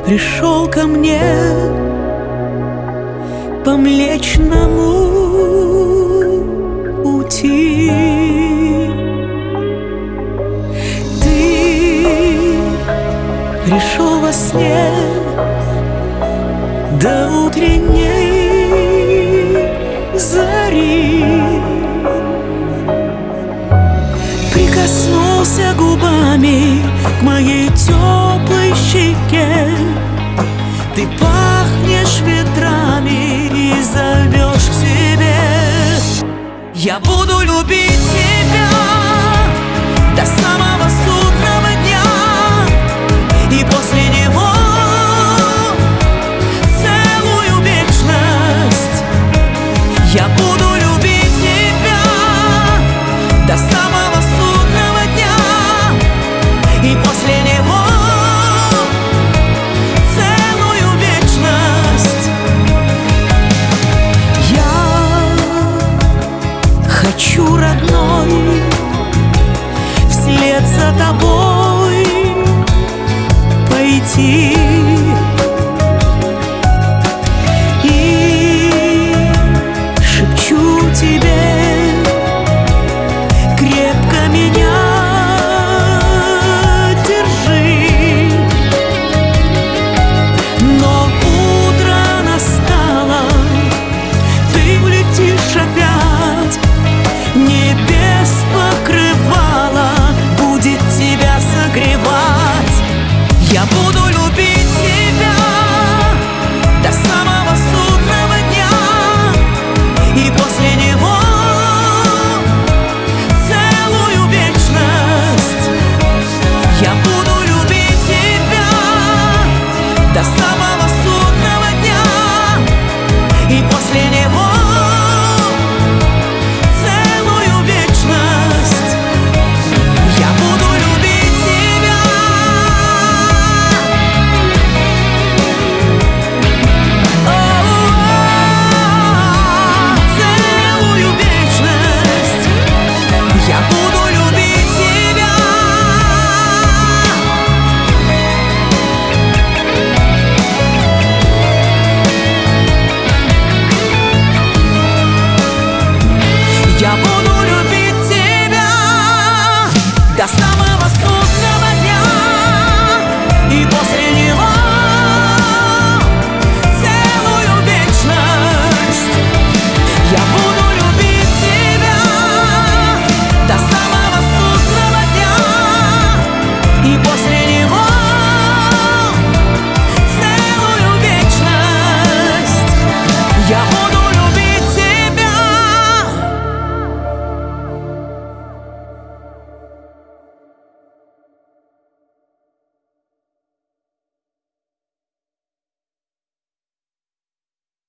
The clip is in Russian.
пришел ко мне по Млечному пути. Ты пришел во сне до утренней зари, прикоснулся губами к моей теплой щеке. Ты пахнешь ветрами и зовешь к себе. Я буду любить тебя до самого судного дня, и после него целую вечность. Я буду любить тебя до самого судного дня, и после него целую вечность. Я хочу, родной, вслед за тобой пойти.